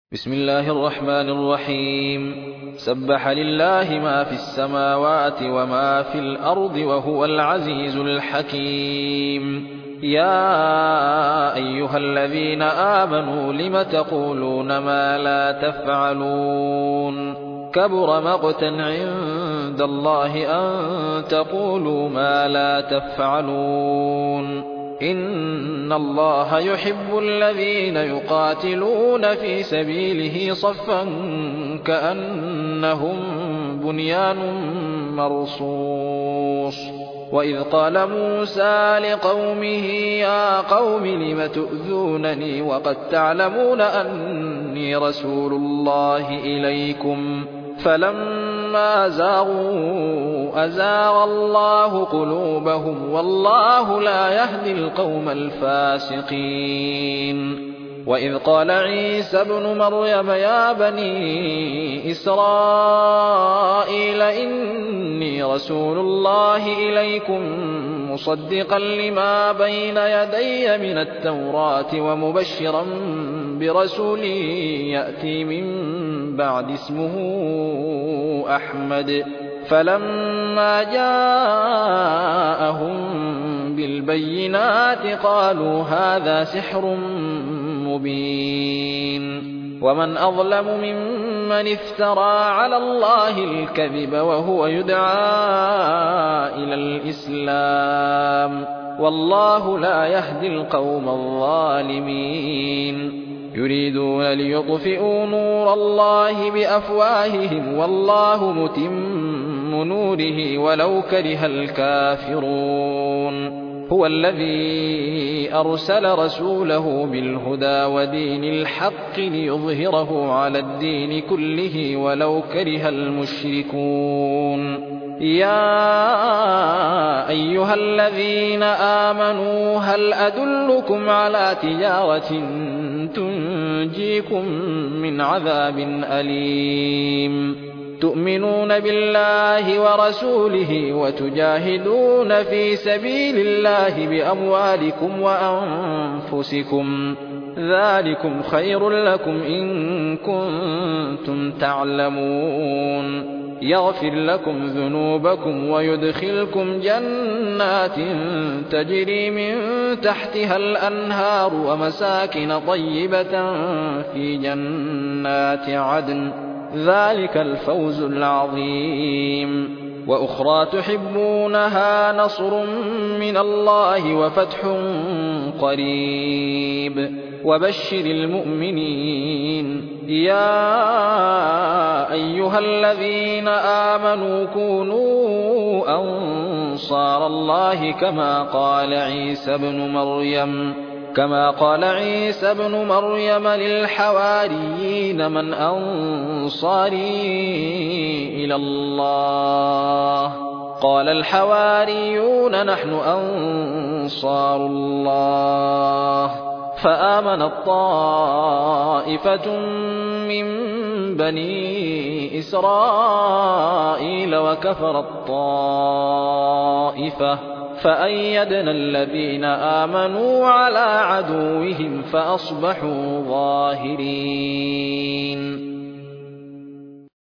بسم الله الرحمن الرحيم. سبح لله ما في السماوات وما في الأرض وهو العزيز الحكيم. يا أيها الذين آمنوا لم تقولون ما لا تفعلون؟ كبر مقتا عند الله أن تقولوا ما لا تفعلون. إن الله يحب الذين يقاتلون في سبيله صفا كأنهم بنيان مرصوص. وإذ قال موسى لقومه يا قوم لم تؤذونني وقد تعلمون أني رسول الله إليكم فلما زاغوا أزاغ الله قلوبهم والله لا يهدي القوم الفاسقين. وإذ قال عيسى ابن مريم يا بني إسرائيل إني رسول الله إليكم مصدقا لما بين يدي من التوراة ومبشرا برسول يأتي من بعد اسمه أحمد. فلما جاءهم بالبينات قالوا هذا سحر مبين. ومن أظلم ممن افترى على الله الكذب وهو يدعى إلى الإسلام والله لا يهدي القوم الظالمين. يريدون ليطفئوا نور الله بأفواههم والله متم نوره ولو كره الكافرون. هو الذي أرسل رسوله بالهدى ودين الحق ليظهره على الدين كله ولو كره المشركون. يا أيها الذين آمنوا هل أدلكم على تجارة تنجيكم من عذاب أليم؟ تؤمنون بالله ورسوله وتجاهدون في سبيل الله بأموالكم وأنفسكم ذلكم خير لكم إن كنتم تعلمون. يغفر لكم ذنوبكم ويدخلكم جنات تجري من تحتها الأنهار ومساكن طيبة في جنات عدن ذلك الفوز العظيم. وأخرى تحبونها نصر من الله وفتح قريب وبشر المؤمنين. يا أيها الذين آمنوا كونوا أنصار الله كما قال عيسى ابن مريم للحواريين من أنصاري إلى الله؟ قال الحواريون نحن أنصار الله. فآمنت طائفة من بني إسرائيل وكفرت طائفة فأيدنا الذين آمنوا على عدوهم فأصبحوا ظاهرين.